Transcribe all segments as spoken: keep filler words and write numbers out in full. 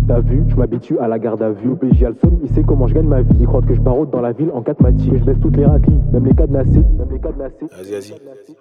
T'as vu, je m'habitue à la garde à vue. O P J a le seum, il sait comment je gagne ma vie. Il croit que je barode dans la ville en quatre matières. Que je baisse toutes les raclis, même les cadenassés. Même les cadenassés. Vas-y, vas-y.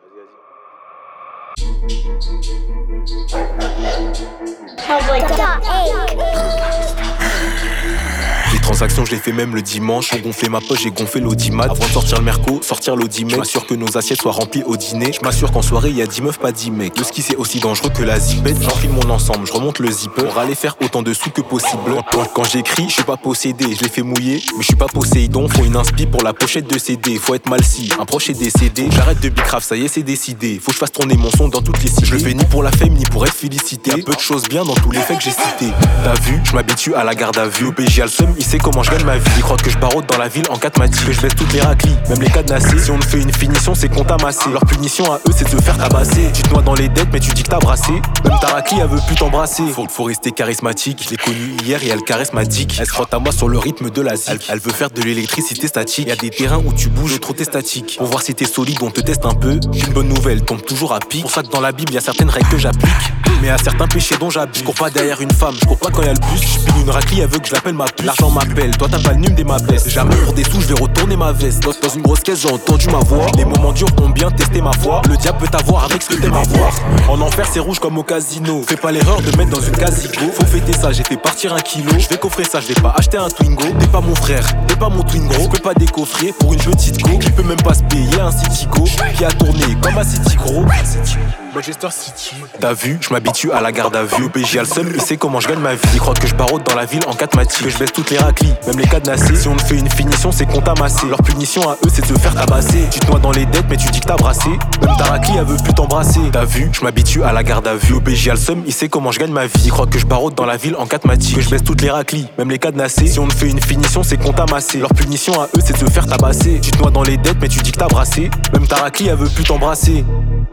Les transactions, je les fais même le dimanche. Pour gonfler ma poche, j'ai gonflé l'audimat. Avant de sortir le merco, sortir l'audimat. Je m'assure que nos assiettes soient remplies au dîner. Je m'assure qu'en soirée, y a dix meufs, pas dix mecs. Le ski, c'est aussi dangereux que la zipette. J'enfile mon ensemble, je remonte le zipper pour aller faire autant de sous que possible. Quand, quand j'écris, je suis pas possédé. Je les fais mouiller, mais je suis pas Poséidon. Faut une inspi pour la pochette de C D. Faut être mal si, un proche est décédé. J'arrête de bicraft, ça y est, c'est décidé. Faut que je fasse tourner mon son dans toutes les cités. Je le fais ni pour la fame, ni pour être félicité. Y'a peu de choses bien dans tous les faits que j'ai cités. T'as vu, je m'habitue à la garde à vue. O P J a le seum, il sait comment je gagne ma vie. Il croit que je barode dans la ville en quatre matières. Que je baisse toutes les raclis, même les cadenassés. Si on me fait une finition, c'est qu'on t'a massé. Leur punition à eux, c'est de se faire tabasser. Tu te noies dans les dettes, mais tu dis que t'as brassé. Même ta raclie, elle veut plus t'embrasser. Faut, faut rester charismatique. Je l'ai connue hier et elle caresse ma dick. Elle se frotte à moi sur le rythme de la zik. Elle, elle veut faire de l'électricité statique. Y'a des terrains où tu bouges, trop t'es statique. Pour voir si t'es solide, on te teste un peu. Une bonne nouvelle tombe toujours à pic. Pour ça que dans la Bible, y'a certaines règles que j'applique. Mais à certains péchés dont j'habite. Je cours pas derrière une femme, je cours pas quand y'a le bus. J'pile une raclie, elle veut que je l'appelle ma puce. L'argent m'appelle, toi t'as pas le num des ma baisse. Jamais pour des sous, je vais retourner ma veste. Dans, dans une grosse caisse, j'ai entendu ma voix. Les moments durs ont bien testé ma foi. Le diable peut t'avoir avec ce que t'aimes avoir. En enfer, c'est rouge comme au casino. Fais pas l'erreur de mettre dans une casigo. Faut fêter ça, j'ai fait partir un kilo. Je vais coffrer ça, je vais pas acheter un Twingo. T'es pas mon frère, t'es pas mon Twingo. Je peux pas décoffrer pour une petite go. Qui peut même pas se payer un Citigo. Qui a tourné comme un City gros. Manchester City. T'as vu, je m'habitue à la garde à vue. O P J a le seum, il sait comment je gagne ma vie. Il croit que je barode dans la ville en quatre matières. Que je baisse toutes les raclis, même les cadenassés. Si on me fait une finition, c'est qu'on t'a massé. Leur punition à eux, c'est de se faire tabasser. Tu te noies dans les dettes, mais tu dis que t'as brassé. Même ta raclie, elle veut plus t'embrasser. T'as vu, je m'habitue à la garde à vue. O P J a le seum, il sait comment je gagne ma vie. Il croit que je barode dans la ville en quatre matières. Que je baisse toutes les raclis, même les cadenassés. Si on me fait une finition, c'est qu'on t'a massé. Leur punition à eux, c'est de se faire tabasser. Tu te noies dans les dettes, mais tu dis que t'as brassé. Même ta raclie, elle veut plus t'embrasser.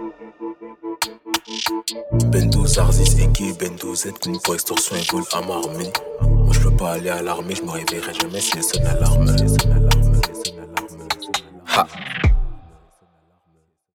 Bendo, Zarzis, Eke, Bendo, Z, comme pour extorsion et vol à m'armer. Moi je peux pas aller à l'armée, je me réveillerai jamais si les sonne l'alarme.